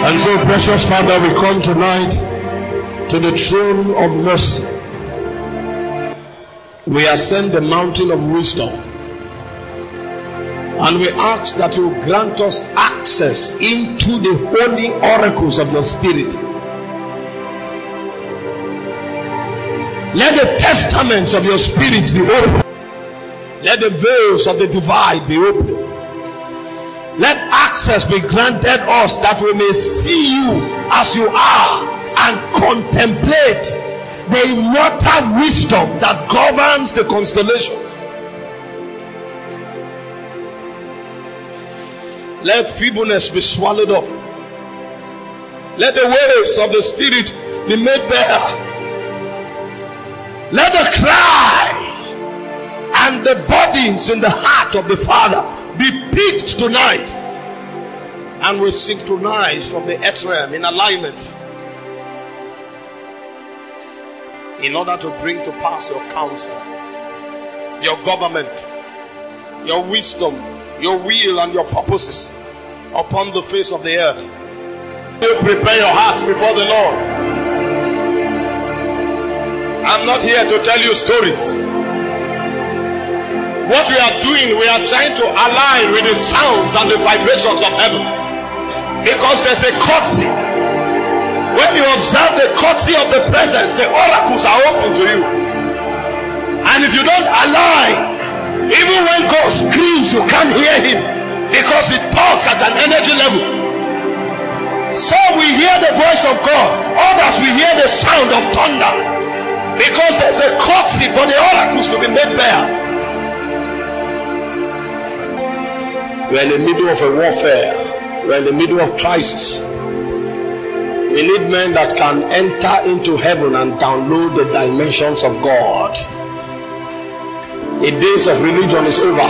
And so, precious Father, we come tonight to the throne of mercy. We ascend the mountain of wisdom, and we ask that you grant us access into the holy oracles of your spirit. Let the testaments of your spirit be open. Let the veils of the divide be open. Let access be granted us that we may see you as you are and contemplate the immortal wisdom that governs the constellations. Let feebleness be swallowed up. Let the waves of the spirit be made bare. Let the cry and the burdens in the heart of the Father be picked tonight, and we synchronize from the earth realm in alignment in order to bring to pass your counsel, your government, your wisdom, your will, and your purposes upon the face of the earth. You prepare your hearts before the Lord. I'm not here to tell you stories. What we are doing, we are trying to align with the sounds and the vibrations of heaven, because there's a courtesy. When you observe the courtesy of the presence, the oracles are open to you. And if you don't align, even when God screams, you can't hear him, because he talks at an energy level. So we hear the voice of God, others we hear the sound of thunder, because there's a courtesy for the oracles to be made bare. We're in the middle of a warfare. We're in the middle of crisis. We need men that can enter into heaven and download the dimensions of God. The days of religion is over.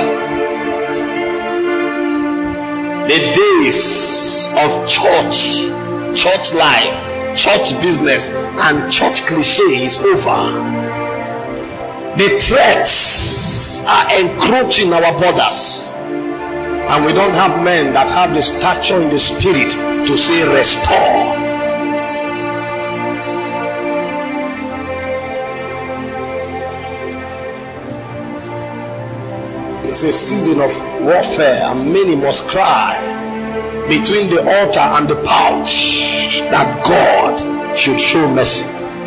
The days of church life, church business, and church cliche is over. The threats are encroaching our borders. And we don't have men that have the stature in the spirit to say restore. It's a season of warfare, and many must cry between the altar and the pouch that God should show mercy.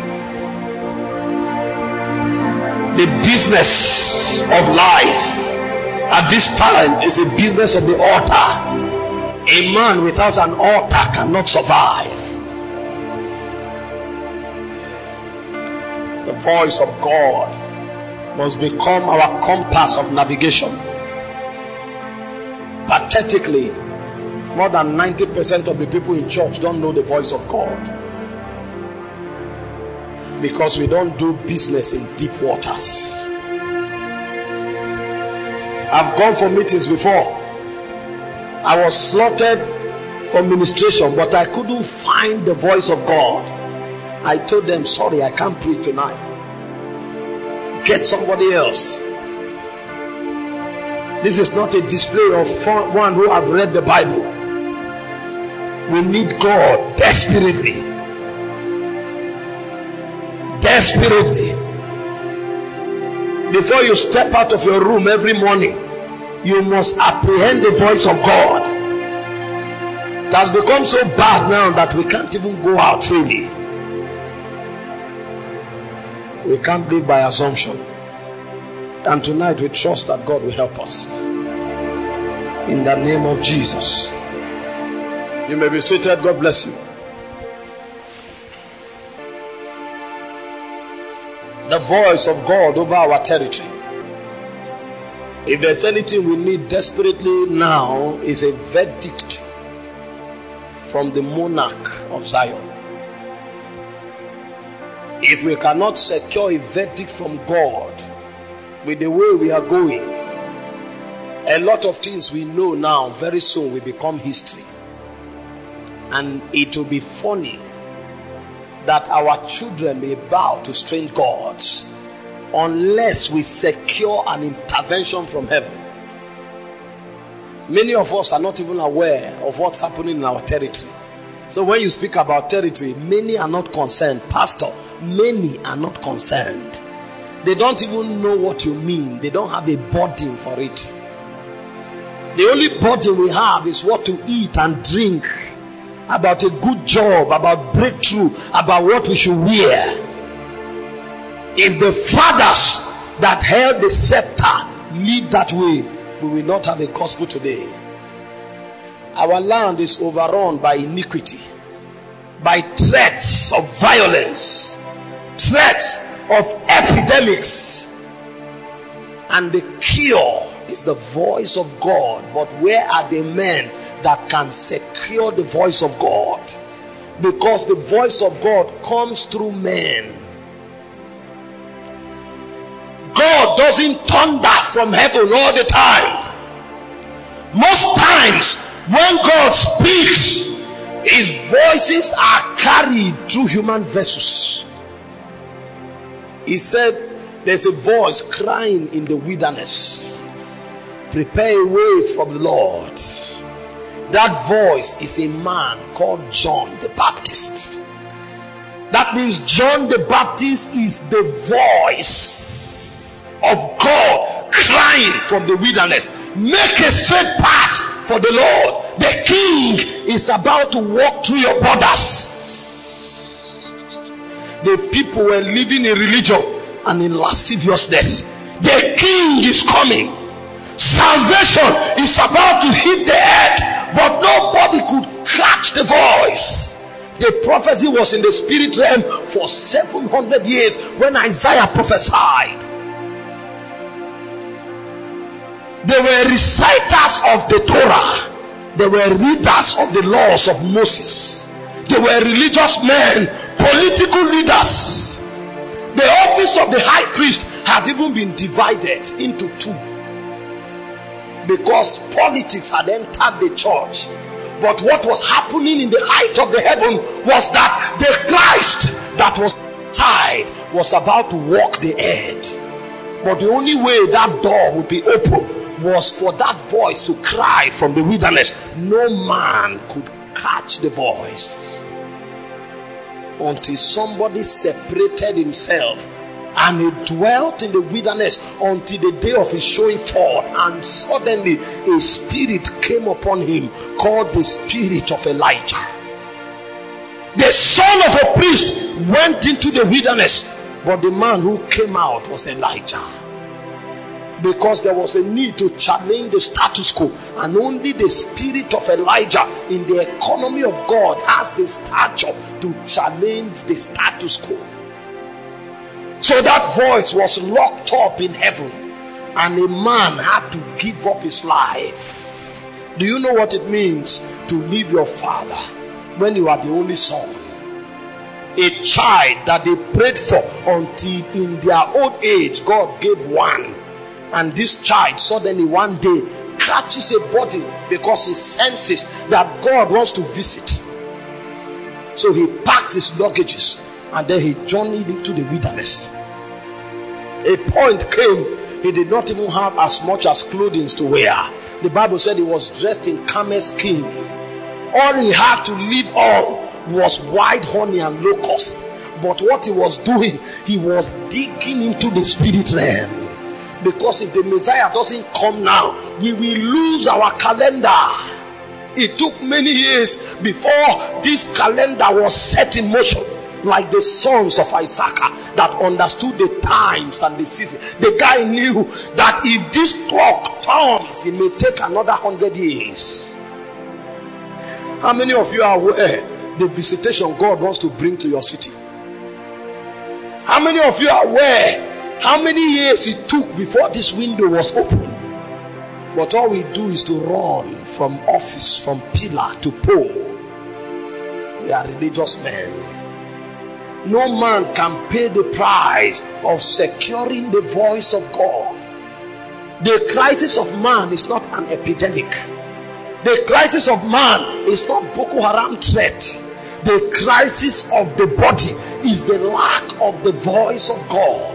The business of life at this time is a business of the altar. A man without an altar cannot survive. The voice of God must become our compass of navigation. Pathetically, more than 90% of the people in church don't know the voice of God, because we don't do business in deep waters. I've gone for meetings before. I was slotted for ministration, but I couldn't find the voice of God. I told them, sorry, I can't preach tonight. Get somebody else. This is not a display of one who have read the Bible. We need God desperately. Desperately. Before you step out of your room every morning, you must apprehend the voice of God. It has become so bad now that we can't even go out freely. We can't live by assumption. And tonight we trust that God will help us. In the name of Jesus. You may be seated. God bless you. The voice of God over our territory. If there's anything we need desperately now, is a verdict from the monarch of Zion. If we cannot secure a verdict from God with the way we are going, a lot of things we know now very soon will become history. And it will be funny that our children may bow to strange gods unless we secure an intervention from heaven. Many of us are not even aware of what's happening in our territory. So when you speak about territory, many are not concerned. Pastor, many are not concerned. They don't even know what you mean. They don't have a burden for it. The only burden we have is what to eat and drink, about a good job, about breakthrough, about what we should wear. If the fathers that held the scepter live that way, we will not have a gospel today. Our land is overrun by iniquity, by threats of violence, threats of epidemics, and the cure is the voice of God. But where are the men that can secure the voice of God? Because the voice of God comes through men. God doesn't thunder from heaven all the time. Most times when God speaks, his voices are carried through human vessels. He said there's a voice crying in the wilderness, prepare a way from the Lord. That voice is a man called John the Baptist. That means John the Baptist is the voice of God crying from the wilderness, make a straight path for the Lord. The king is about to walk through your borders. The people were living in religion and in lasciviousness. The king is coming. Salvation is about to hit the earth, but nobody could catch the voice. The prophecy was in the spirit realm for 700 years when Isaiah prophesied. They were reciters of the Torah. They were readers of the laws of Moses. They were religious men, political leaders. The office of the high priest had even been divided into two, because politics had entered the church. But what was happening in the height of the heaven was that the Christ that was inside was about to walk the earth. But the only way that door would be open was for that voice to cry from the wilderness. No man could catch the voice until somebody separated himself, and he dwelt in the wilderness until the day of his showing forth. And suddenly a spirit came upon him called the spirit of Elijah. The son of a priest went into the wilderness, but the man who came out was Elijah. Because there was a need to challenge the status quo, and only the spirit of Elijah in the economy of God has the stature to challenge the status quo. So that voice was locked up in heaven, and a man had to give up his life. Do you know what it means to leave your father when you are the only son? A child that they prayed for until in their old age God gave one. And this child suddenly one day catches a body because he senses that God wants to visit. So he packs his luggages and then he journeyed into the wilderness. A point came, he did not even have as much as clothing to wear. The Bible said he was dressed in camel skin. All he had to live on was white honey and locusts. But what he was doing, he was digging into the spirit realm. Because if the Messiah doesn't come now, we will lose our calendar. It took many years before this calendar was set in motion, like the sons of Isaac that understood the times and the season. The guy knew that if this clock turns, it may take another 100 years. How many of you are aware the visitation God wants to bring to your city? How many of you are aware how many years it took before this window was open? But all we do is to run from office, from pillar to pole. We are religious men. No man can pay the price of securing the voice of God. The crisis of man is not an epidemic. The crisis of man is not Boko Haram threat. The crisis of the body is the lack of the voice of God.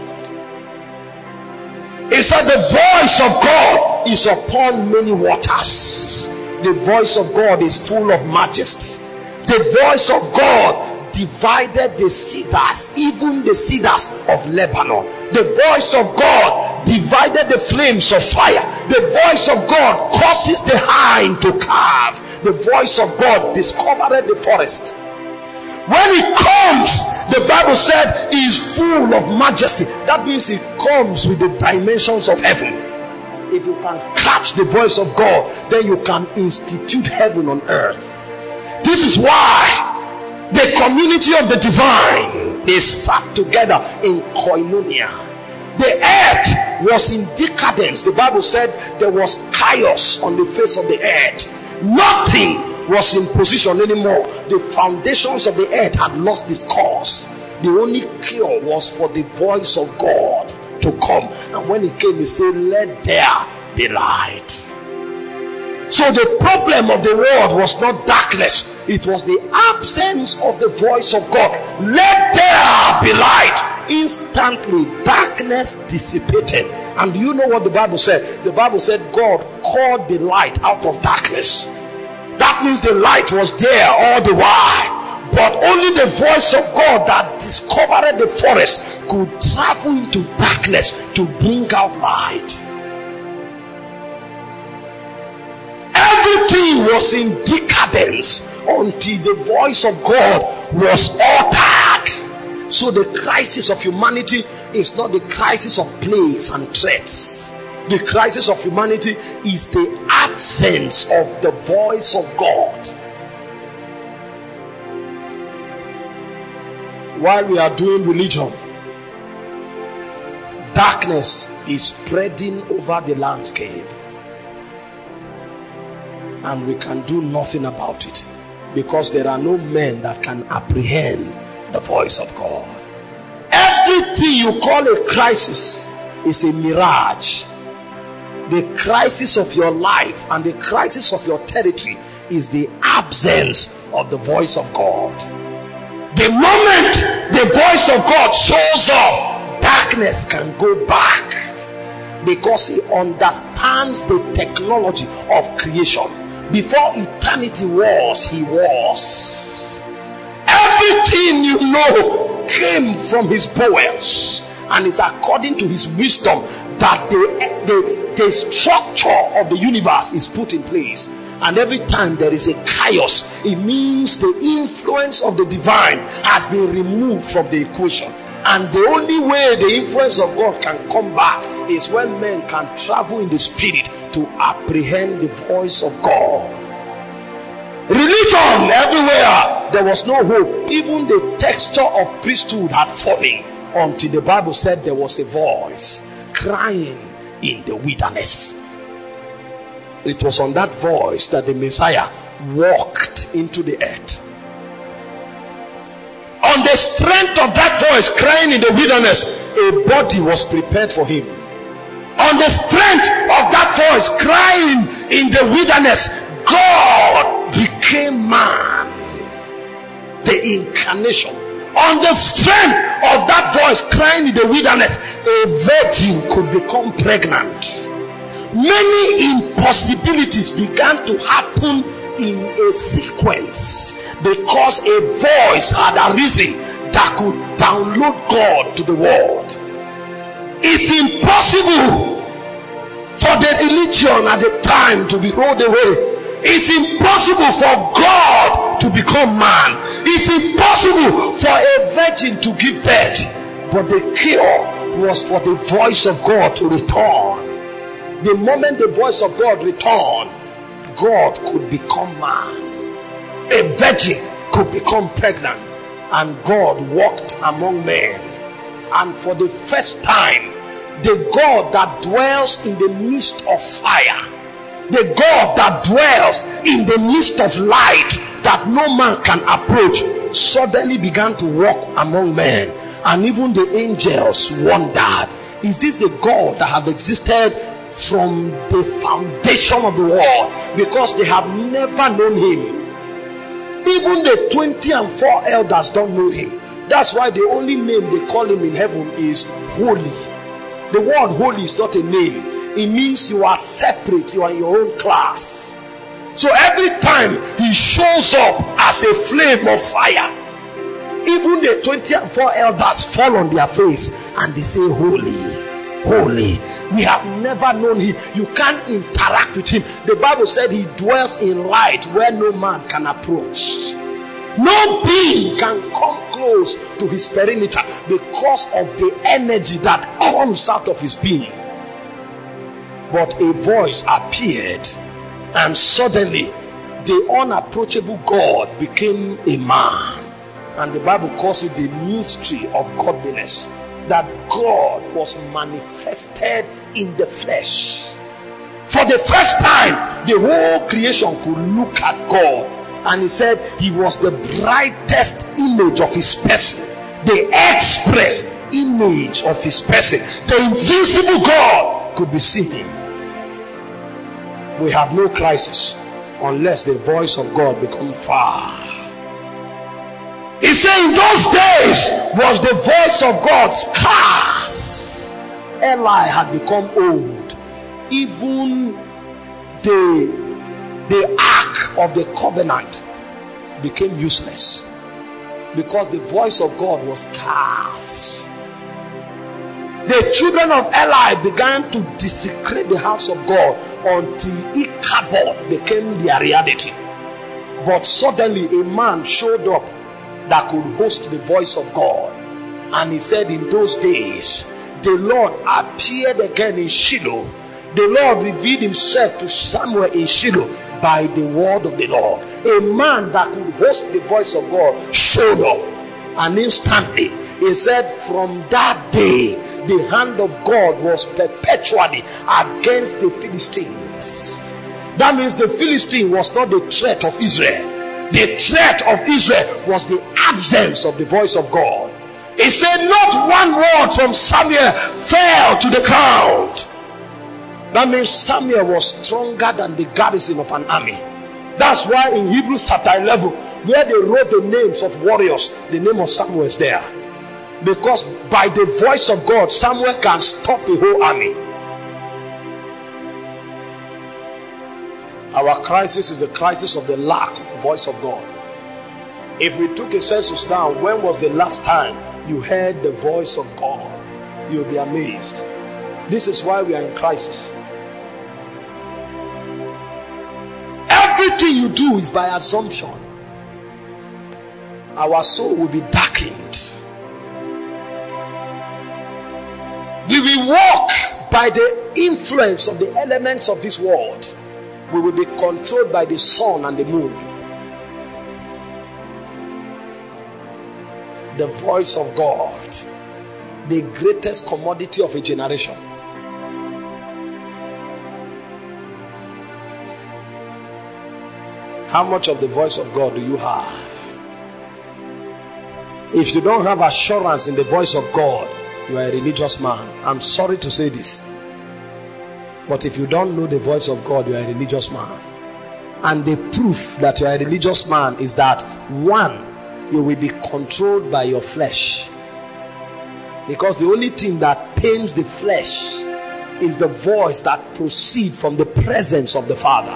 It said the voice of God is upon many waters. The voice of God is full of majesty. The voice of God divided the cedars, even the cedars of Lebanon. The voice of God divided the flames of fire. The voice of God causes the hind to calve. The voice of God discovered the forest. When it comes, the Bible said, he is full of majesty. That means it comes with the dimensions of heaven. If you can catch the voice of God, then you can institute heaven on earth. This is why the community of the divine is sat together in koinonia. The earth was in decadence. The Bible said there was chaos on the face of the earth. Nothing was in position anymore. The foundations of the earth had lost its course. The only cure was for the voice of God to come. And when it came, he said, let there be light. So the problem of the world was not darkness. It was the absence of the voice of God. Let there be light. Instantly darkness dissipated. And do you know what the Bible said? The Bible said God called the light out of darkness. That means the light was there all the while, but only the voice of God that discovered the forest could travel into darkness to bring out light. Everything was in decadence until the voice of God was uttered. So the crisis of humanity is not the crisis of plagues and threats. The crisis of humanity is the absence of the voice of God. While we are doing religion, darkness is spreading over the landscape, and we can do nothing about it because there are no men that can apprehend the voice of God. Everything you call a crisis is a mirage. The crisis of your life and the crisis of your territory is the absence of the voice of God. The moment the voice of God shows up, darkness can go back because he understands the technology of creation. Before eternity was, he was. Everything you know came from his bowels, and it's according to his wisdom that the structure of the universe is put in place. And every time there is a chaos, it means the influence of the divine has been removed from the equation. And the only way the influence of God can come back is when men can travel in the spirit to apprehend the voice of God. Religion everywhere, there was no hope. Even the texture of priesthood had fallen until the Bible said there was a voice crying in the wilderness. It was on that voice that the Messiah walked into the earth. On the strength of that voice crying in the wilderness, a body was prepared for him. On the strength of that voice crying in the wilderness, God became man, the incarnation. On the strength of that voice crying in the wilderness, a virgin could become pregnant. Many impossibilities began to happen in a sequence because a voice had arisen that could download God to the world. It's impossible for the religion at the time to be rolled away. It's impossible for God to become man. It's impossible for a virgin to give birth. But the cure was for the voice of God to return. The moment the voice of God returned, God could become man. A virgin could become pregnant, and God walked among men. And for the first time, the God that dwells in the midst of fire, the God that dwells in the midst of light that no man can approach, suddenly began to walk among men. And even the angels wondered, is this the God that have existed from the foundation of the world? Because they have never known him. Even the 24 elders don't know him. That's why the only name they call him in heaven is holy. The word holy is not a name. It means you are separate, you are in your own class. So every time he shows up as a flame of fire. Even the 24 elders fall on their face and they say, holy, holy. We have never known him. You can't interact with him. The Bible said he dwells in light where no man can approach. No being can come close to his perimeter because of the energy that comes out of his being. But a voice appeared, and suddenly the unapproachable God became a man. And the Bible calls it the mystery of godliness, that God was manifested in the flesh. For the first time, the whole creation could look at God, and he said he was the brightest image of his person, the express image of his person. The invisible God could be seen. We have no crisis unless the voice of God becomes far. He said in those days was the voice of God scarce. Eli had become old. Even the ark of the covenant became useless because the voice of God was scarce. The children of Eli began to desecrate the house of God until Ichabod became their reality. But suddenly a man showed up that could host the voice of God, and he said in those days the Lord appeared again in Shiloh. The Lord revealed himself to Samuel in Shiloh by the word of the Lord. A man that could host the voice of God showed up, and instantly he said from that day the hand of God was perpetually against the Philistines. That means the Philistine was not the threat of Israel. The threat of Israel was the absence of the voice of God. He said not one word from Samuel fell to the ground. That means Samuel was stronger than the garrison of an army. That's why in Hebrews chapter 11, where they wrote the names of warriors, the name of Samuel is there. Because by the voice of God, Samuel can stop a whole army. Our crisis is a crisis of the lack of the voice of God. If we took a census now, when was the last time you heard the voice of God? You'll be amazed. This is why we are in crisis. Everything you do is by assumption. Our soul will be darkened. We will walk by the influence of the elements of this world. We will be controlled by the sun and the moon. The voice of God, the greatest commodity of a generation. How much of the voice of God do you have? If you don't have assurance in the voice of God, you are a religious man. I'm sorry to say this. But if you don't know the voice of God, you are a religious man. And the proof that you are a religious man is that, one, you will be controlled by your flesh. Because the only thing that pains the flesh is the voice that proceeds from the presence of the Father.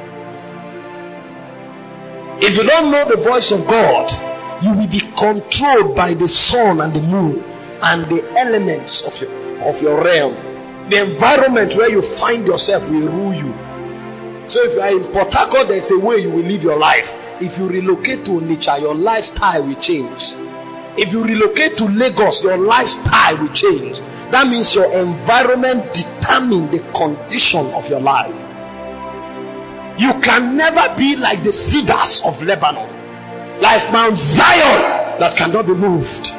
If you don't know the voice of God, you will be controlled by the sun and the moon and the elements of your realm. The environment where you find yourself will rule you. So if you are in Port Harcourt, there is a way you will live your life. If you relocate to Onitsha, your lifestyle will change. If you relocate to Lagos, your lifestyle will change. That means your environment determines the condition of your life. You can never be like the cedars of Lebanon, like Mount Zion that cannot be moved.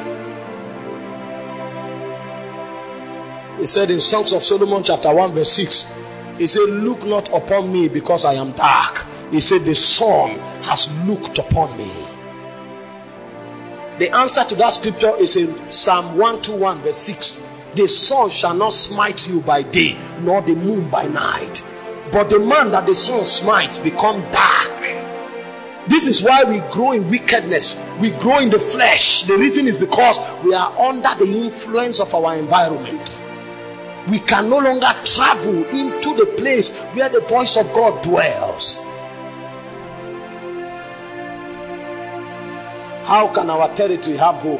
He said in Songs of Solomon chapter 1 verse 6, he said, look not upon me because I am dark. He said, the sun has looked upon me. The answer to that scripture is in Psalm 121 verse 6. The sun shall not smite you by day, nor the moon by night. But the man that the sun smites become dark. This is why we grow in wickedness. We grow in the flesh. The reason is because we are under the influence of our environment. We can no longer travel into the place where the voice of God dwells. How can our territory have hope?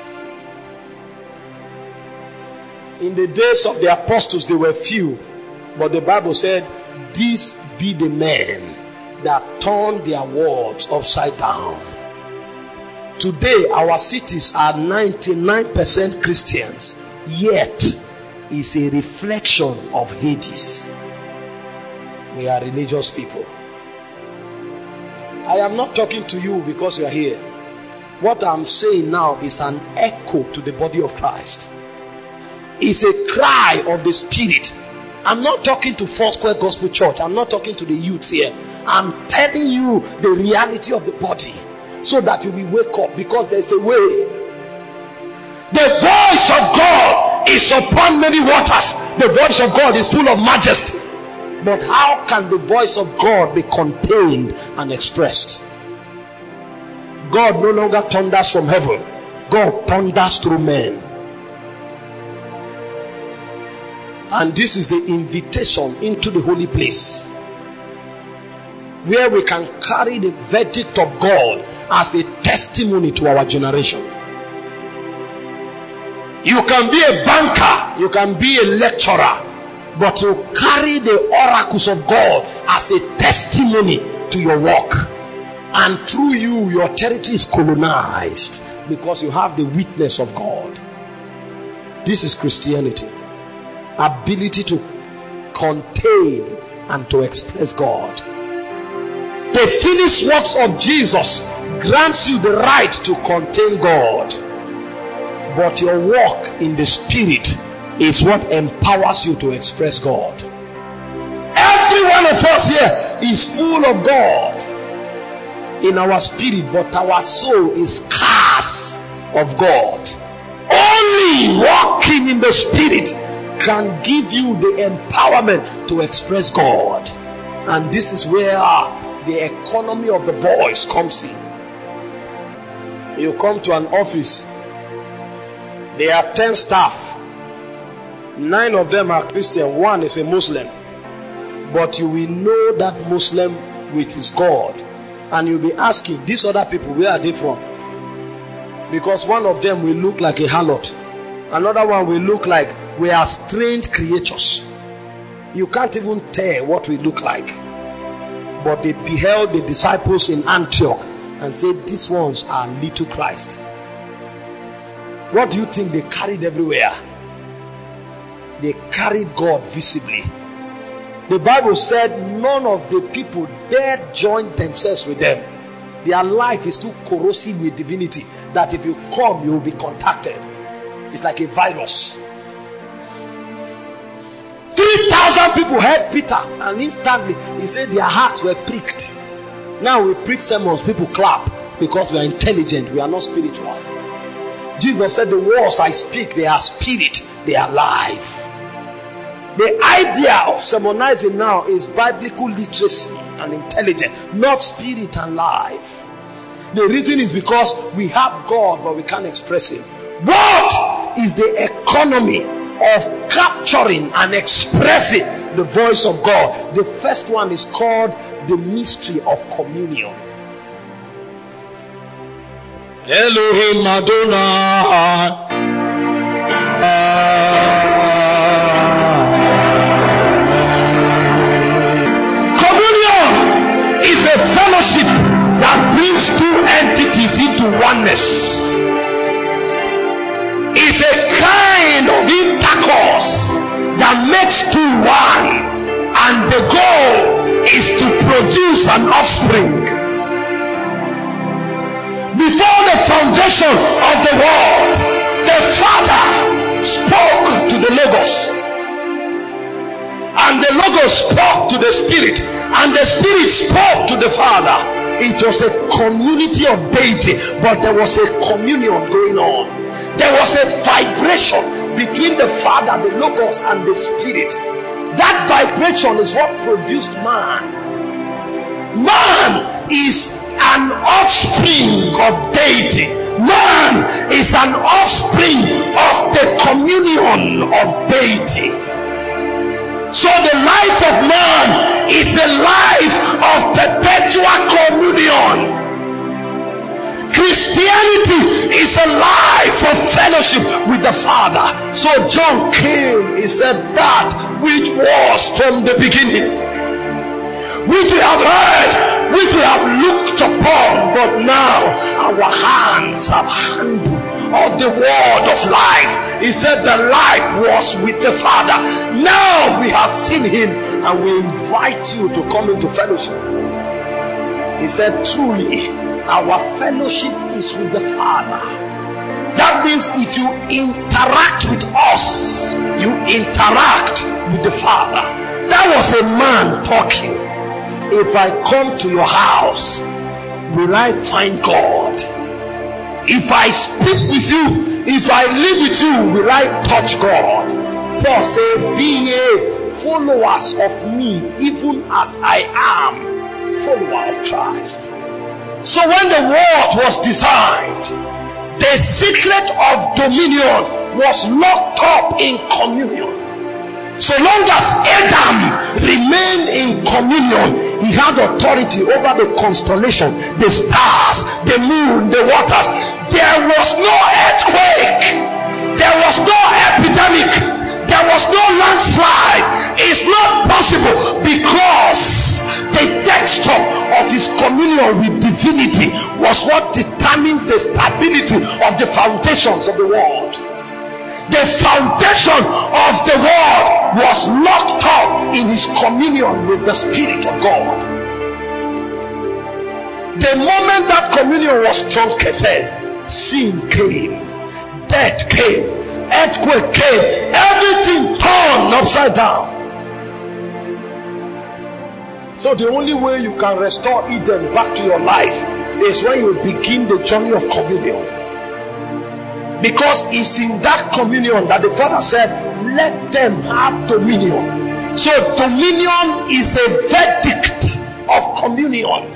In the days of the apostles, they were few, but the Bible said, these be the men that turned their worlds upside down. Today, our cities are 99% Christians, yet is a reflection of Hades. We are religious people. I am not talking to you because you are here. What I'm saying now is an echo to the body of Christ. It's a cry of the Spirit. I'm not talking to Foursquare Gospel Church. I'm not talking to the youths here. I'm telling you the reality of the body, so that you will wake up, because there's a way. The voice of God is upon many waters. The voice of God is full of majesty. But how can the voice of God be contained and expressed? God no longer thunders from heaven. God thunders through men. And this is the invitation into the holy place, where we can carry the verdict of God as a testimony to our generation. You can be a banker, you can be a lecturer, but you carry the oracles of God as a testimony to your work. And through you, your territory is colonized, because you have the witness of God. This is Christianity. Ability to contain and to express God. The finished works of Jesus grants you the right to contain God, but your walk in the Spirit is what empowers you to express God. Every one of us here is full of God in our spirit, but our soul is scarce of God. Only walking in the Spirit can give you the empowerment to express God. And this is where the economy of the voice comes in. You come to an office, there are 10 staff. 9 of them are Christian, 1 is a Muslim. But you will know that Muslim with his God, and you'll be asking, these other people, where are they from? Because one of them will look like a harlot, another one will look like we are strange creatures. You can't even tell what we look like. But they beheld the disciples in Antioch and said, these ones are little Christ. What do you think they carried everywhere? They carried God visibly. The Bible said none of the people dared join themselves with them. Their life is too corrosive with divinity that if you come, you will be contacted. It's like a virus. 3,000 people heard Peter, and instantly he said their hearts were pricked. Now we preach sermons, people clap because we are intelligent, we are not spiritual. Jesus said the words I speak, they are spirit, they are life. The idea of sermonizing now is biblical literacy and intelligence, not spirit and life. The reason is because we have God but we can't express Him. What is the economy of capturing and expressing the voice of God? The first one is called the mystery of communion. Elohim Adonai. Communion is a fellowship that brings two entities into oneness. It's a kind of intercourse that makes two one, and the goal is to produce an offspring. Before the foundation of the world, the Father spoke to the Logos, and the Logos spoke to the Spirit, and the Spirit spoke to the Father. It was a community of deity, but there was a communion going on. There was a vibration between the Father, the Logos, and the Spirit. That vibration is what produced man. Man is an offspring of deity. Man is an offspring of the communion of deity. So the life of man is a life of perpetual communion. Christianity is a life of fellowship with the Father. So John came, he said, that which was from the beginning, which we have heard, which we have looked upon, but now our hands have handled of the word of life. He said the life was with the Father. Now we have seen him, and we invite you to come into fellowship. He said, truly our fellowship is with the Father. That means if you interact with us, you interact with the Father. That was a man talking. If I come to your house, will I find God? If I speak with you, if I live with you, will I touch God? Paul said, be ye followers of me, even as I am follower of Christ. So when the world was designed, the secret of dominion was locked up in communion. So long as Adam remained in communion, he had authority over the constellation, the stars, the moon, the waters. There was no earthquake, there was no epidemic, there was no landslide. It's not possible, because the texture of his communion with divinity was what determines the stability of the foundations of the world. The foundation of the world was locked up in his communion with the Spirit of God. The moment that communion was truncated, sin came, death came, earthquake came, everything turned upside down. So the only way you can restore Eden back to your life is when you begin the journey of communion. Because it's in that communion that the Father said, let them have dominion. So dominion is a verdict of communion.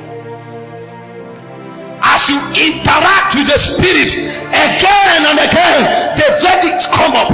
As you interact with the Spirit again and again, the verdicts come up.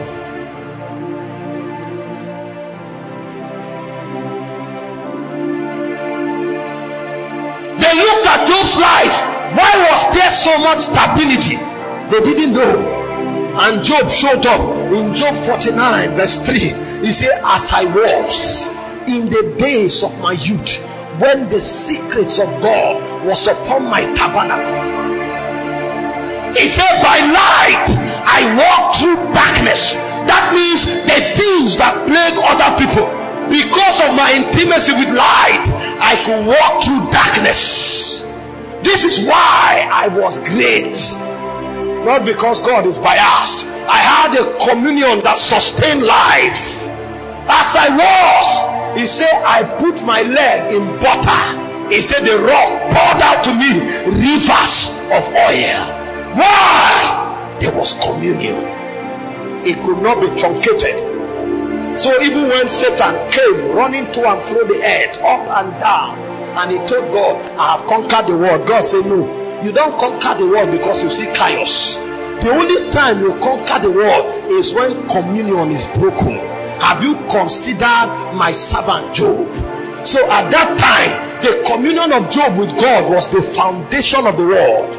They looked at Job's life. Why was there so much stability? They didn't know. And Job showed up in Job 49 verse 3. He said, as I was in the days of my youth, when the secrets of God was upon my tabernacle. He said, by light I walked through darkness. That means the things that plague other people, because of my intimacy with light, I could walk through darkness. This is why I was great. Not because God is biased. I had a communion that sustained life. As I was, he said, I put my leg in butter. He said, the rock poured out to me rivers of oil. Why? There was communion. It could not be truncated. So even when Satan came running to and fro the earth, up and down, and he told God, I have conquered the world. God said, no. You don't conquer the world because you see chaos. The only time you conquer the world is when communion is broken. Have you considered my servant Job? So at that time, the communion of Job with God was the foundation of the world.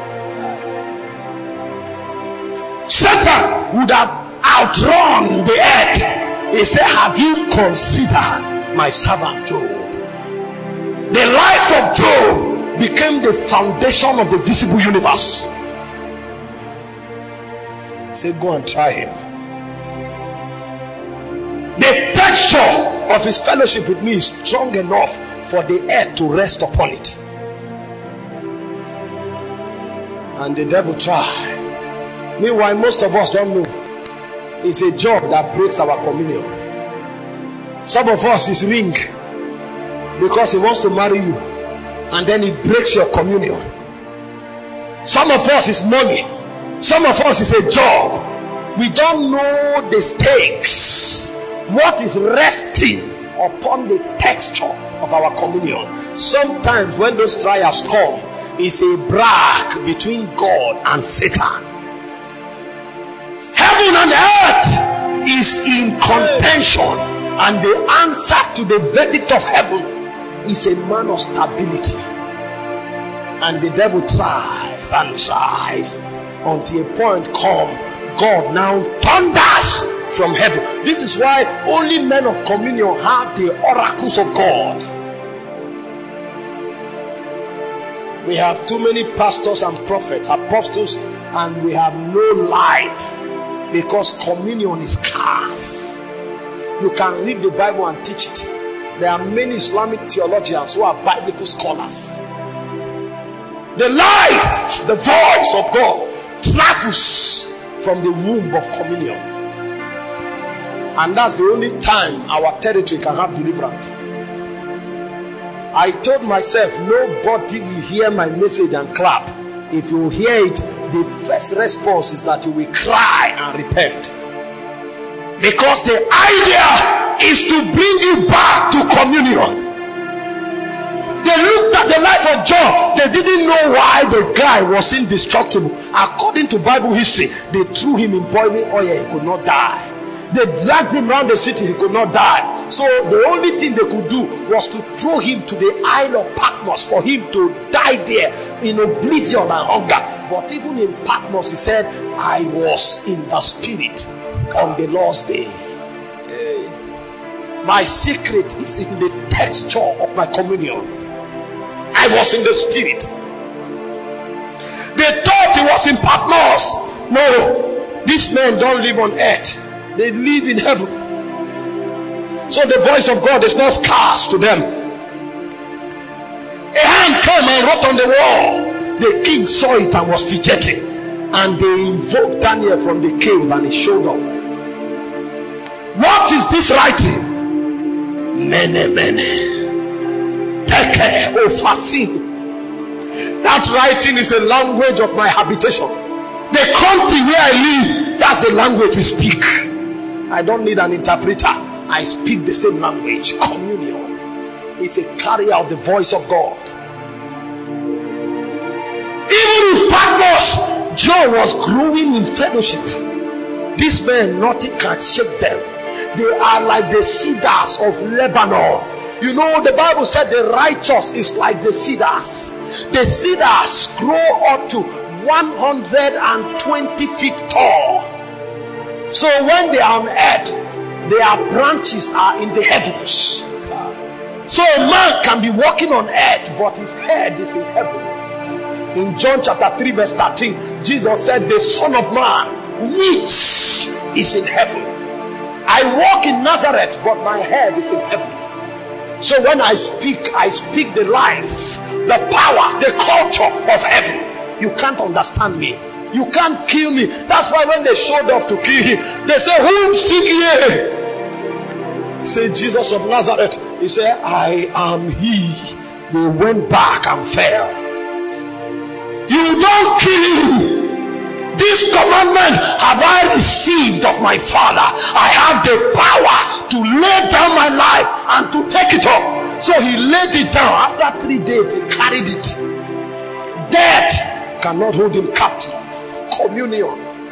Satan would have outrun the earth. He said, have you considered my servant Job? The life of Job became the foundation of the visible universe. Say, go and try him. The texture of his fellowship with me is strong enough for the earth to rest upon it. And the devil tried. Meanwhile, most of us don't know. It's a job that breaks our communion. Some of us is ring, because he wants to marry you, and then it breaks your communion. Some of us is money. Some of us is a job. We don't know the stakes. What is resting upon the texture of our communion? Sometimes when those trials come, it's a brag between God and Satan. Heaven and earth is in contention, and the answer to the verdict of heaven is a man of stability. And the devil tried. tries and tries until a point come, God now thunders from heaven. This is why only men of communion have the oracles of God. We have too many pastors and prophets, apostles, and we have no light because communion is scarce. You can read the Bible and teach it. There are many Islamic theologians who are biblical scholars. The life, the voice of God travels from the womb of communion. And that's the only time our territory can have deliverance. I told myself, nobody will hear my message and clap. If you hear it, the first response is that you will cry and repent. Because the idea is to bring you back to communion. They looked at the life of John. They didn't know why the guy was indestructible. According to Bible history, they threw him in boiling oil. He could not die. They dragged him around the city. He could not die. So the only thing they could do was to throw him to the Isle of Patmos for him to die there in oblivion and hunger. But even in Patmos, he said, I was in the spirit on the Lord's day. My secret is in the texture of my communion. I was in the spirit. They thought he was in Patmos. No, these men don't live on earth. They live in heaven. So the voice of God is not scarce to them. A hand came and wrote on the wall. The king saw it and was fidgeting. And they invoked Daniel from the cave and he showed up. What is this writing? Mene, mene. Teke, ofasin. That writing is a language of my habitation. The country where I live, that's the language we speak. I don't need an interpreter. I speak the same language. Communion is a carrier of the voice of God. Even in Patmos, John was growing in fellowship. These men, nothing can shake them. They are like the cedars of Lebanon. You know, the Bible said the righteous is like the cedars. The cedars grow up to 120 feet tall. So when they are on earth, their branches are in the heavens. So a man can be walking on earth, but his head is in heaven. In John chapter 3 verse 13, Jesus said, the Son of Man, which is in heaven. I walk in Nazareth, but my head is in heaven. So when I speak the life, the power, the culture of heaven. You can't understand me. You can't kill me. That's why when they showed up to kill him, they said, whom seek ye? He said, Jesus of Nazareth. He said, I am he. They went back and fell. You don't kill him. This commandment have I received of my Father. I have the power to lay down my life and to take it up. So he laid it down. After 3 days, he carried it. Death cannot hold him captive. Communion.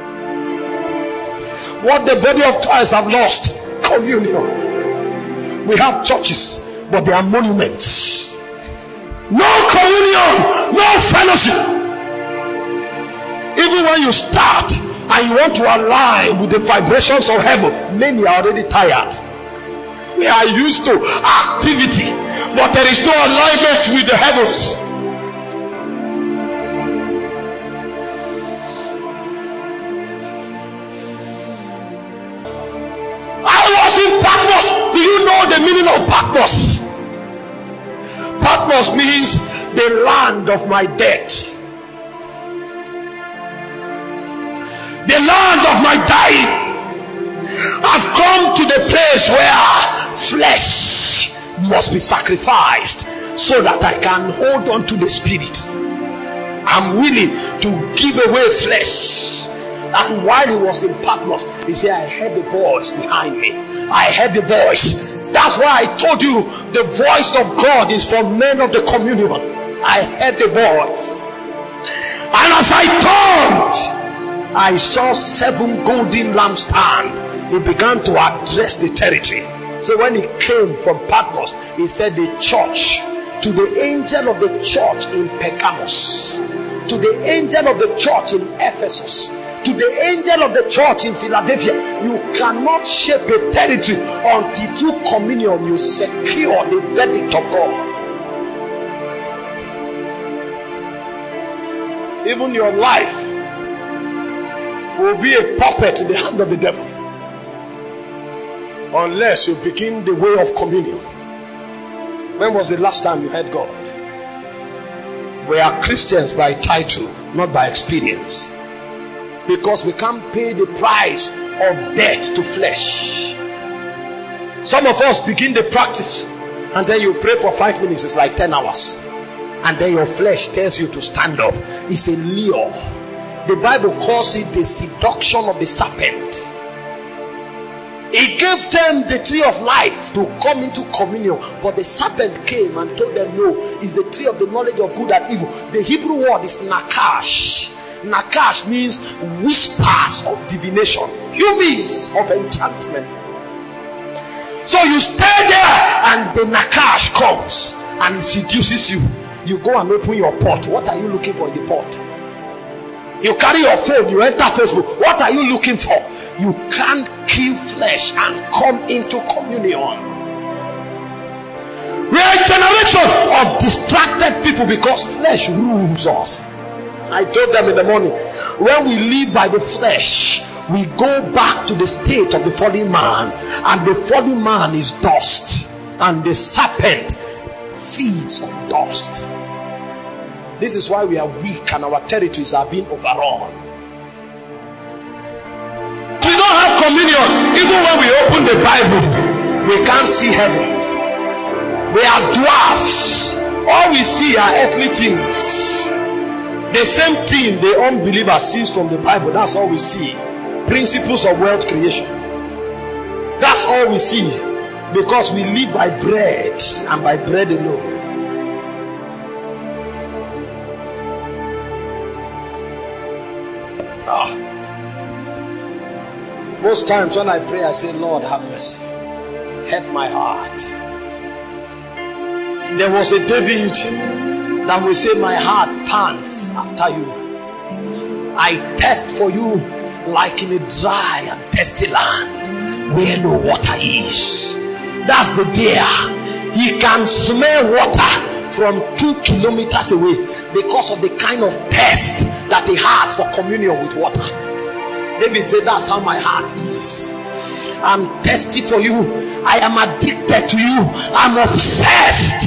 What the body of Christ have lost, communion. We have churches, but they are monuments. No communion, no fellowship. Even when you start and you want to align with the vibrations of heaven, many are already tired. We are used to activity, but there is no alignment with the heavens. Do you know the meaning of Patmos? Patmos means the land of my death, the land of my dying. I've come to the place where flesh must be sacrificed so that I can hold on to the spirit. I'm willing to give away flesh. And while he was in Patmos, he said, I heard the voice behind me. I heard the voice. That's why I told you the voice of God is for men of the communion. I heard the voice. And as I turned, I saw 7 golden lampstands. He began to address the territory. So when he came from Patmos, he said, the church, to the angel of the church in Pergamos, to the angel of the church in Ephesus, to the angel of the church in Philadelphia, you cannot shape a territory until through communion you secure the verdict of God. Even your life will be a puppet in the hand of the devil unless you begin the way of communion. When was the last time you heard God? We are Christians by title, not by experience, because we can't pay the price of death to flesh. Some of us begin the practice and then you pray for 5 minutes, it's like 10 hours, and then your flesh tells you to stand up. It's a lure. The Bible calls it the seduction of the serpent. He gave them the tree of life to come into communion, but the serpent came and told them, no, it's the tree of the knowledge of good and evil. The Hebrew word is nakash. Nakash means whispers of divination, humans of enchantment. So you stay there and the nakash comes and it seduces you. You go and open your pot. What are you looking for in the pot? You carry your phone, you enter Facebook. What are you looking for? You can't kill flesh and come into communion. We are a generation of distracted people because flesh rules us. I told them in the morning, when we live by the flesh, we go back to the state of the fallen man, and the fallen man is dust, and the serpent feeds on dust. This is why we are weak and our territories are being overrun. We don't have communion. Even when we open the Bible, we can't see heaven. We are dwarfs. All we see are earthly things. The same thing the unbeliever sees from the Bible, that's all we see. Principles of world creation. That's all we see, because we live by bread and by bread alone. Most times when I pray, I say, Lord, have mercy. Help my heart. There was a David that will say, my heart pants after you. I thirst for you like in a dry and thirsty land where no water is. That's the deer. He can smell water from 2 kilometers away because of the kind of thirst that he has for communion with water. David said, that's how my heart is. I'm thirsty for you. I am addicted to you. I'm obsessed.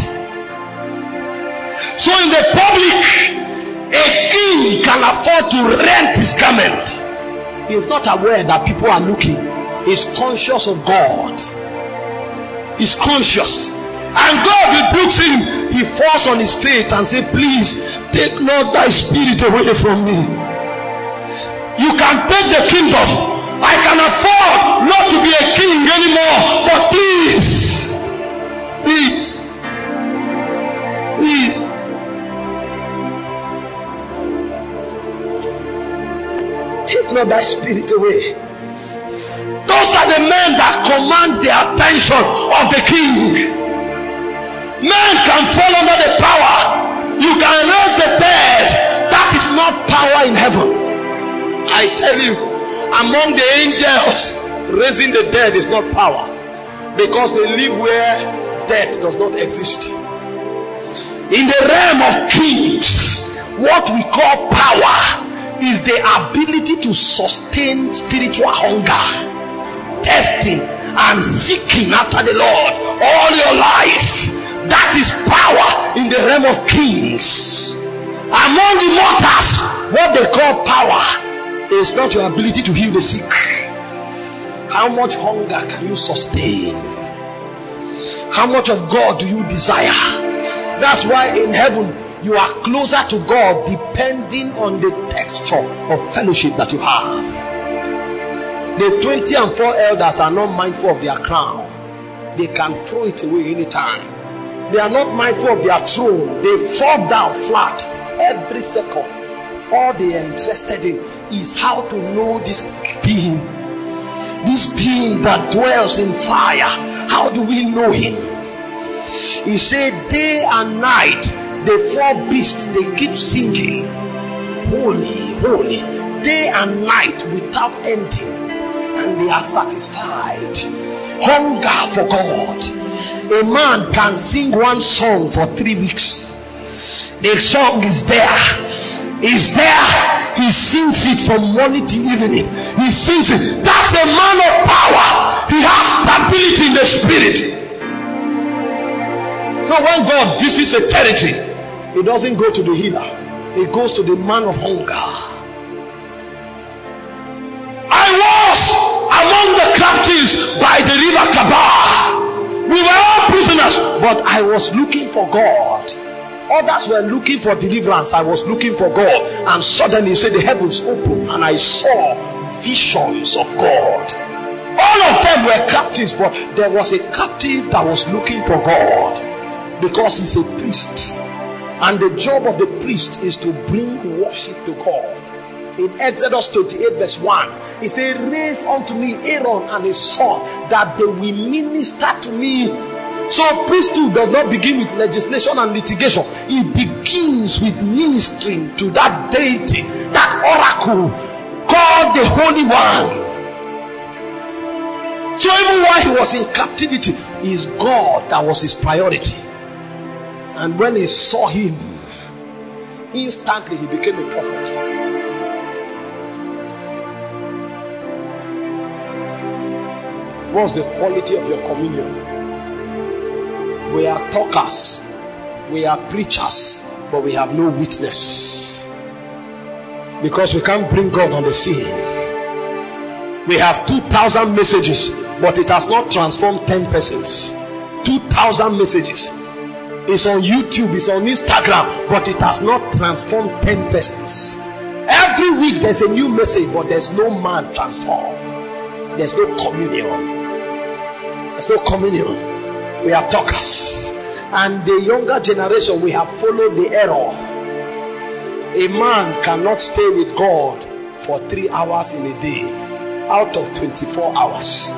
So in the public, a king can afford to rent his garment. He's not aware that people are looking. He's conscious of God. He's conscious. And God rebukes him. He falls on his face and says, please take not thy spirit away from me. You can take the kingdom. I can afford not to be a king anymore. But please, please, please. Take not thy spirit away. Those are the men that command the attention of the king. Men can fall under the power. You can raise the dead. That is not power in heaven. I tell you, among the angels, raising the dead is not power, because they live where death does not exist. In the realm of kings, what we call power is the ability to sustain spiritual hunger, testing and seeking after the Lord all your life. That is power in the realm of kings. Among the mortals, what they call power is not your ability to heal the sick. How much hunger can you sustain? How much of God do you desire? That's why in heaven you are closer to God depending on the texture of fellowship that you have. The 24 elders are not mindful of their crown. They can throw it away anytime. They are not mindful of their throne. They fall down flat every second. All they are interested in is how to know this being that dwells in fire. How do we know him? He said day and night the 4 beasts, they keep singing. holy, holy, day and night without ending, and they are satisfied. Hunger for God. A man can sing one song for 3 weeks. The song is there. It's there. He sings it from morning to evening. He sings it. That's a man of power. He has stability in the spirit. So when God visits a territory, he doesn't go to the healer. He goes to the man of hunger. I was among the captives by the river Kabar. We were all prisoners, but I was looking for God. Others were looking for deliverance. I was looking for God. And suddenly he said the heavens opened and I saw visions of God. All of them were captives, but there was a captive that was looking for God, because he's a priest. And the job of the priest is to bring worship to God. In Exodus 28 verse 1, he said, raise unto me Aaron and his son, that they will minister to me. So priesthood does not begin with legislation and litigation. It begins with ministering to that deity, that oracle called the Holy One. So even while he was in captivity, it is God that was his priority. And when he saw him, instantly he became a prophet. What's the quality of your communion? We are talkers, we are preachers, but we have no witness, because we can't bring God on the scene. We have 2,000 messages, but it has not transformed 10 persons. 2,000 messages. It's on YouTube, it's on Instagram, but it has not transformed 10 persons. Every week there's a new message, but there's no man transformed. There's no communion. There's no communion. We are talkers. And the younger generation, we have followed the error. A man cannot stay with God for 3 hours in a day out of 24 hours.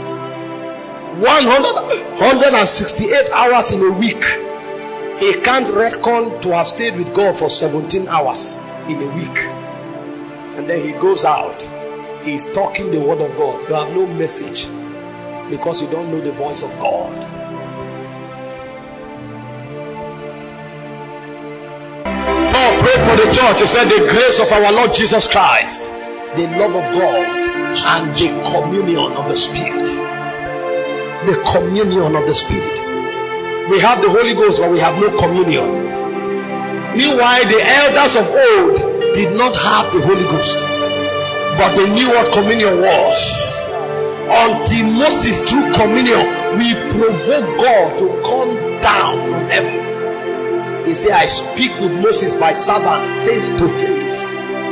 168 hours in a week. He can't reckon to have stayed with God for 17 hours in a week. And then he goes out. He's talking the word of God. You have no message, because you don't know the voice of God. Paul prayed for the church. He said, the grace of our Lord Jesus Christ, the love of God, and the communion of the Spirit. The communion of the Spirit. We have the Holy Ghost, but we have no communion. Meanwhile, the elders of old did not have the Holy Ghost, but they knew what communion was. Until Moses, through communion, we provoke God to come down from heaven. He said, I speak with Moses, my servant, face to face.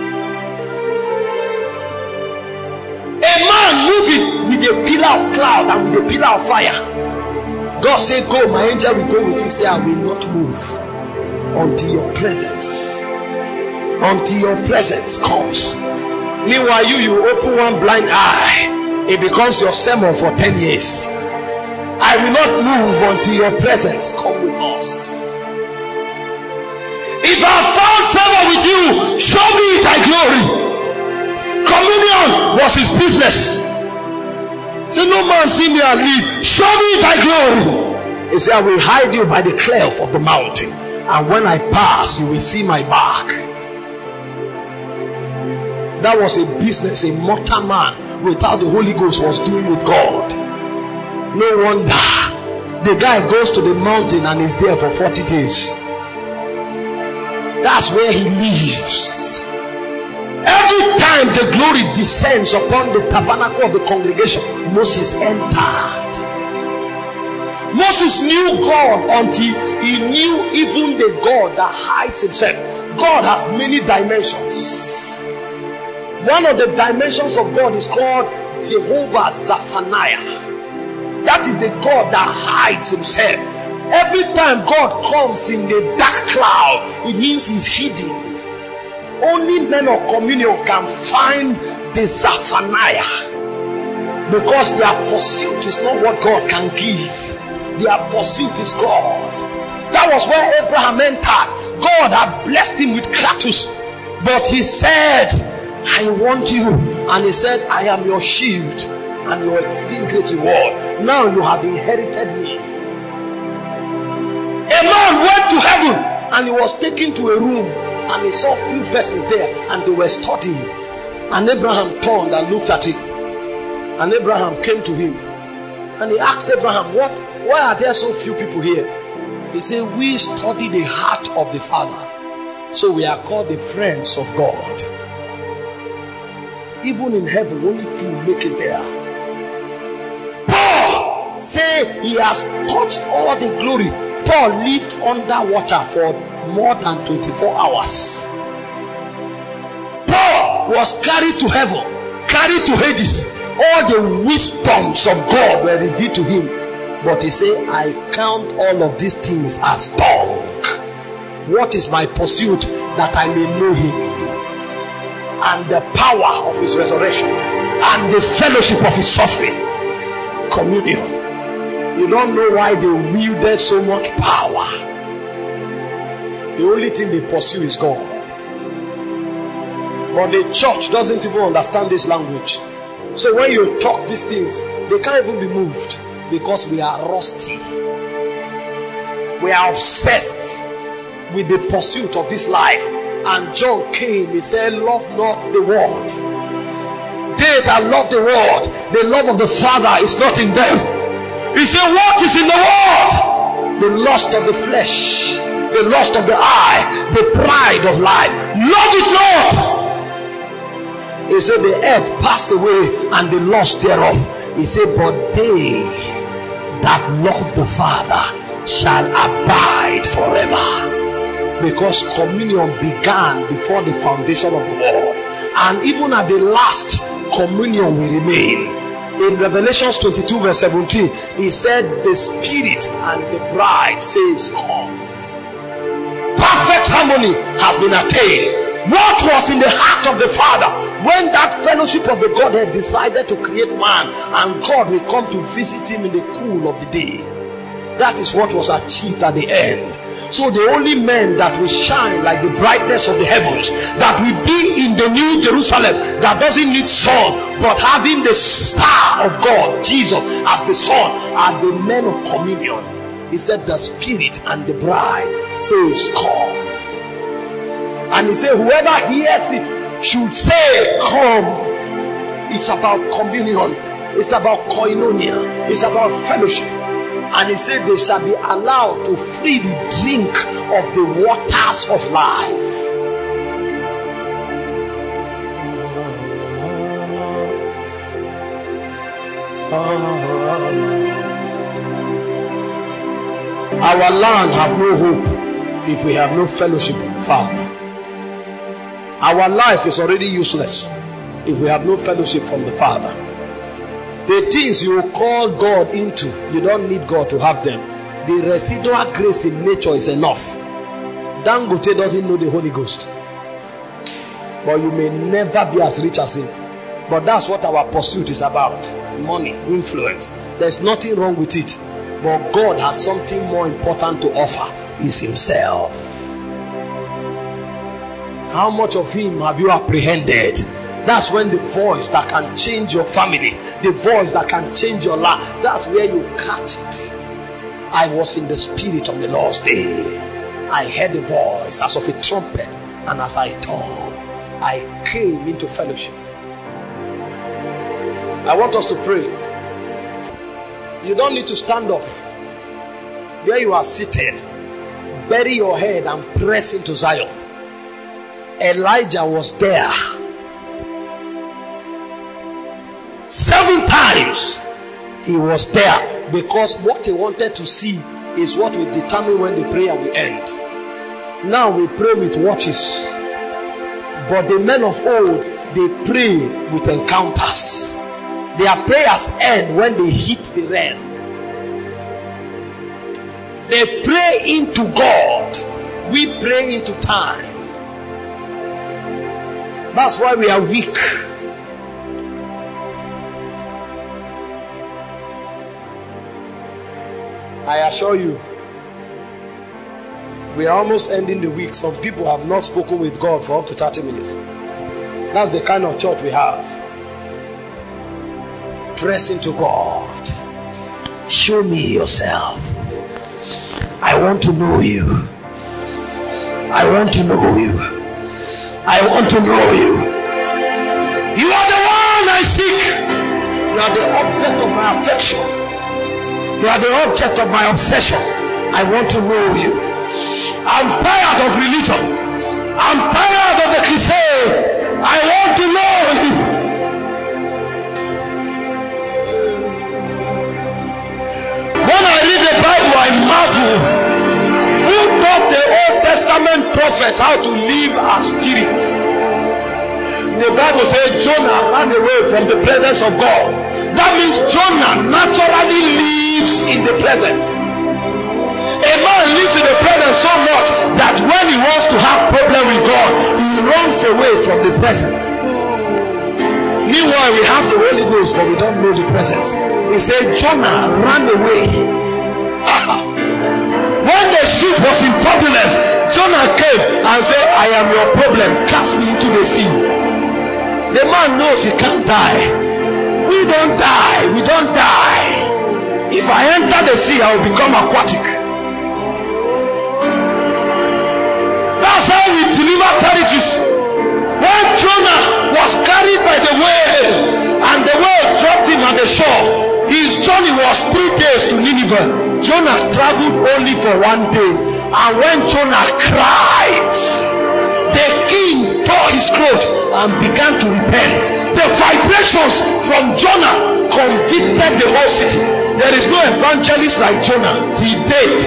A man moving with a pillar of cloud and with a pillar of fire. God said, go, my angel will go with you. He said, I will not move until your presence. Until your presence comes. Meanwhile, you open one blind eye, it becomes your sermon for 10 years. I will not move until your presence comes with us. If I found favor with you, show me thy glory. Communion was his business. Say, no man see me and leave. Show me thy glory. He said, I will hide you by the cleft of the mountain, and when I pass, you will see my back. That was a business a mortal man without the Holy Ghost was doing with God. No wonder the guy goes to the mountain and is there for 40 days. That's where he lives. Every time the glory descends upon the tabernacle of the congregation, Moses entered. Moses knew God until he knew even the God that hides himself. God has many dimensions. One of the dimensions of God is called Jehovah Zephaniah. That is the God that hides himself. Every time God comes in the dark cloud, it means he's hidden. Only men of communion can find the Zephaniah, because their pursuit is not what God can give. Their pursuit is God. That was where Abraham entered. God had blessed him with cattle, But he said, I want you. And he said, I am your shield and your exceeding great reward. Now you have inherited me. A man went to heaven and he was taken to a room and he saw few persons there and they were studying. And Abraham turned and looked at him. And Abraham came to him and he asked Abraham, why are there so few people here? He said, we study the heart of the Father. So we are called the friends of God. Even in heaven, only few make it there. Paul say he has touched all the glory. Paul lived under water for more than 24 hours. Paul was carried to heaven, carried to Hades. All the wisdoms of God were revealed to him. But he said, I count all of these things as dung. What is my pursuit? That I may know him and the power of his resurrection and the fellowship of his suffering. Communion. You don't know why they wielded so much power. The only thing they pursue is God. But the church doesn't even understand this language. So when you talk these things, they can't even be moved because we are rusty. We are obsessed with the pursuit of this life. And John came, he said, love not the world. They that love the world, the love of the Father is not in them. He said, what is in the world? The lust of the flesh, the lust of the eye, the pride of life. Love it not. He said, the earth passed away and the lust thereof. He said, but they that love the Father shall abide forever. Because communion began before the foundation of the world. And even at the last, communion will remain. In Revelation 22 verse 17, he said, the Spirit and the bride says, come. Perfect harmony has been attained. What was in the heart of the Father when that fellowship of the Godhead decided to create man, and God will come to visit him in the cool of the day? That is what was achieved at the end. So the only men that will shine like the brightness of the heavens, that will be in the new Jerusalem, that doesn't need sun, but having the star of God, Jesus, as the sun, are the men of communion. He said, the Spirit and the bride says, come. And he said, whoever hears it should say, come. It's about communion. It's about koinonia. It's about fellowship. And he said they shall be allowed to freely drink of the waters of life. Our land have no hope if we have no fellowship with the Father. Our life is already useless if we have no fellowship from the Father. The things you call God into, you don't need God to have them. The residual grace in nature is enough. Dangote doesn't know the Holy Ghost, but you may never be as rich as him. But that's what our pursuit is about. Money, influence. There's nothing wrong with it, but God has something more important to offer. Is himself. How much of him have you apprehended? That's when the voice that can change your family, the voice that can change your life, that's where you catch it. I was in the Spirit on the Lord's day. I heard a voice as of a trumpet, and as I turned, I came into fellowship. I want us to pray. You don't need to stand up. Where you are seated, bury your head and press into Zion. Elijah was there. 7 times he was there, because what he wanted to see is what will determine when the prayer will end. Now we pray with watches, but the men of old, they pray with encounters. Their prayers end when they hit the realm. They pray into God. We pray into time. That's why we are weak. I assure you, We are almost ending the week. Some people have not spoken with God for up to 30 minutes. That's the kind of church we have. Press into God. Show me yourself. I want to know you. I want to know you. I want to know you. You are the one I seek. You are the object of my affection. You are the object of my obsession. I want to know you. I'm tired of religion. I'm tired of the cliche. I want to know you. When I read the Bible, I marvel. Who taught the Old Testament prophets how to live as spirits? The Bible says Jonah ran away from the presence of God. That means Jonah naturally lives in the presence. A man lives in the presence so much that when he wants to have problem with God, he runs away from the presence. Meanwhile, we have the Holy Ghost, but we don't know the presence. He said Jonah ran away. When the ship was in turbulence, Jonah came and said, I am your problem, cast me into the sea. The man knows he can't die. We don't die. We don't die. If I enter the sea, I will become aquatic. That's how we deliver territories. When Jonah was carried by the whale and the whale dropped him at the shore, his journey was 3 days to Nineveh. Jonah traveled only for 1 day. And when Jonah cried, the king tore his clothes and began to repent. The vibrations from Jonah convicted the whole city. There is no evangelist like Jonah till date,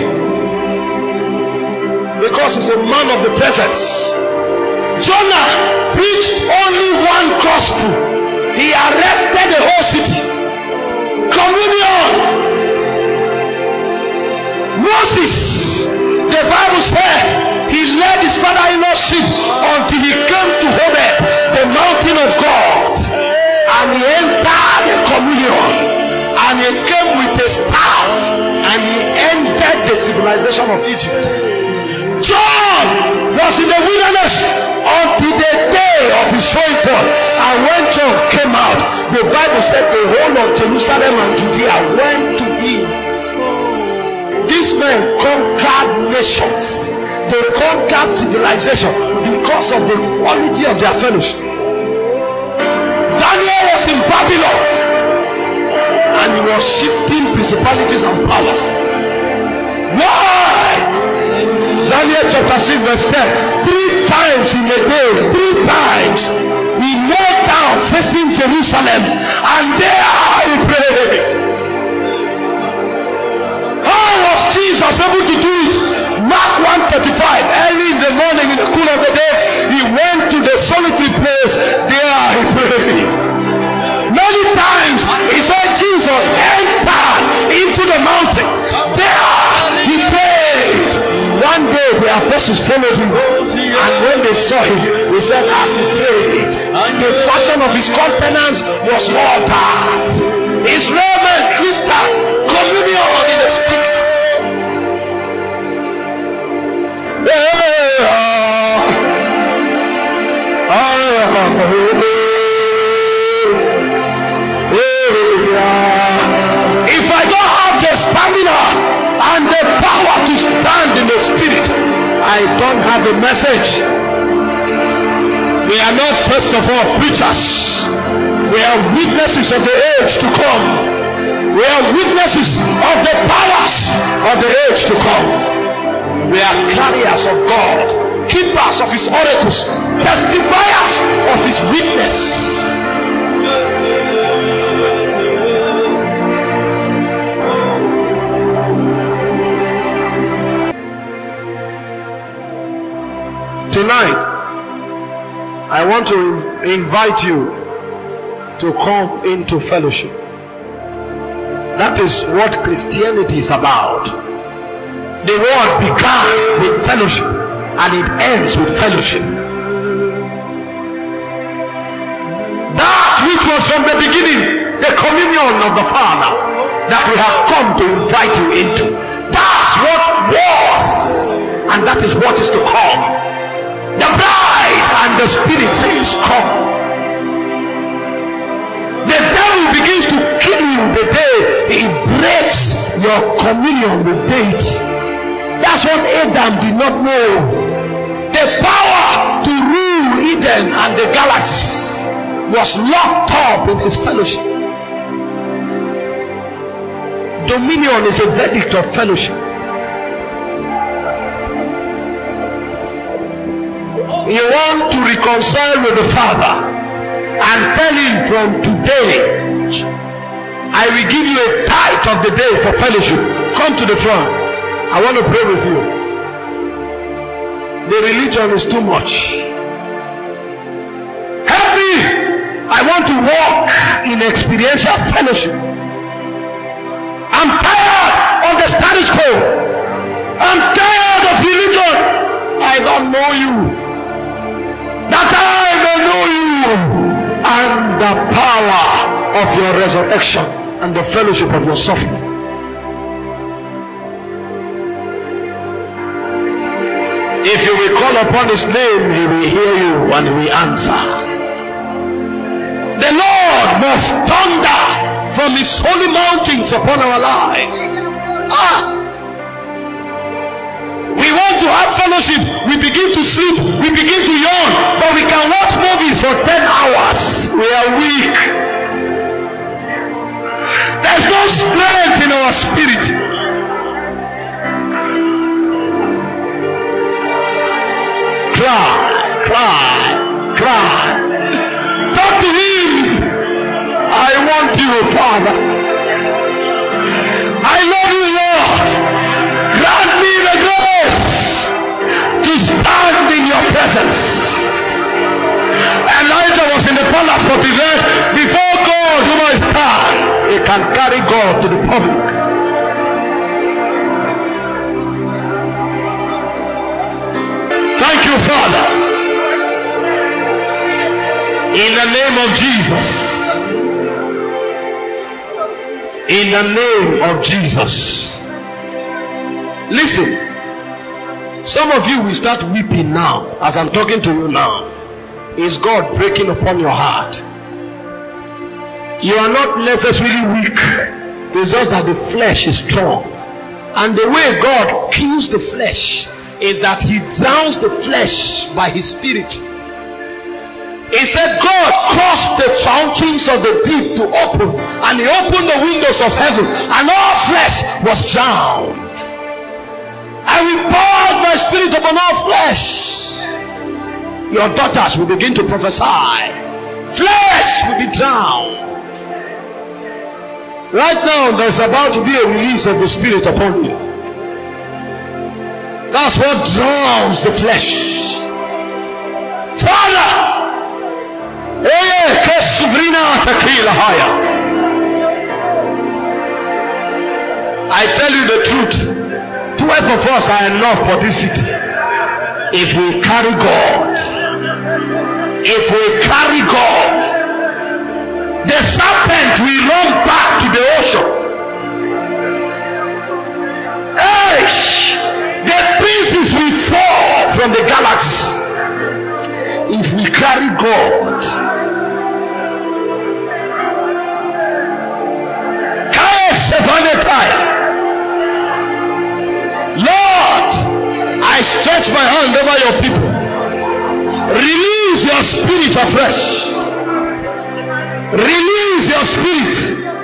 because he's a man of the presence. Jonah preached only one gospel. He arrested the whole city. Communion. Moses, the Bible said, he led his father-in-law's sheep until he came to Horeb, the mountain of God, and he entered the communion, and he came with a staff, and he ended the civilization of Egypt. John was in the wilderness until the day of his showing forth, and when John came out, the Bible said the whole of Jerusalem and Judea went to him. These men conquered nations. They conquered civilization because of the quality of their fellowship. Daniel was in Babylon and he was shifting principalities and powers. Why? Daniel chapter 6 verse 10. 3 times in a day, 3 times he lay down facing Jerusalem, and there he prayed. How was Jesus able to do it? Mark 1:35. Early in the morning, in the cool of the day, he went to the solitary place. There he prayed. Many times he said Jesus entered into the mountain. There he prayed. One day the apostles followed him, and when they saw him, they said as he prayed, the fashion of his countenance was altered. His raiment crystal, communion in the spirit. If I don't have the stamina and the power to stand in the spirit, I don't have a message. We are not, first of all, preachers. We are witnesses of the age to come. We are witnesses of the powers of the age to come. We are carriers of God, keepers of his oracles, testifiers of his witness. Tonight, I want to invite you to come into fellowship. That is what Christianity is about. The world began with fellowship and it ends with fellowship. That which was from the beginning, the communion of the Father, that we have come to invite you into. That's what was and that is what is to come. The bride and the spirit says, come. The devil begins to kill you the day he breaks your communion with deity. That's what Adam did not know. The power to rule Eden and the galaxies was locked up in his fellowship. Dominion is a verdict of fellowship. You want to reconcile with the Father and tell him, from today I will give you a tithe of the day for fellowship. Come to the front. I want to pray with you. The religion is too much. Help me. I want to walk in experiential fellowship. I'm tired of the status quo. I'm tired of religion. I don't know you. That I may know you and the power of your resurrection and the fellowship of your suffering. If you will call upon his name, he will hear you and he will answer. The Lord must thunder from his holy mountains upon our lives. We want to have fellowship. We begin to sleep. We begin to yawn. But we can watch movies for 10 hours. We are weak. There's no strength in our spirit. Cry, cry, cry. Talk to him. I want you, Father. I love you, Lord. Grant me the grace to stand in your presence. Elijah was in the palace, but he said, before God whom I stand, he can carry God to the public. Thank you, Father. In the name of Jesus. In the name of Jesus. Listen, some of you will start weeping now as I'm talking to you now. Is God breaking upon your heart? You are not necessarily weak. It's just that the flesh is strong. And the way God kills the flesh is that he drowns the flesh by his spirit. He said God caused the fountains of the deep to open, and he opened the windows of heaven, and all flesh was drowned. I will pour out my spirit upon all flesh. Your daughters will begin to prophesy. Flesh will be drowned. Right now there's about to be a release of the spirit upon you. That's what drowns the flesh. Father, I tell you the truth. 12 of us are enough for this city. If we carry God, the serpent will run back to the ocean. The pieces will fall from the galaxies. If we carry God, Lord, I stretch my hand over your people. Release your spirit afresh. Release your spirit.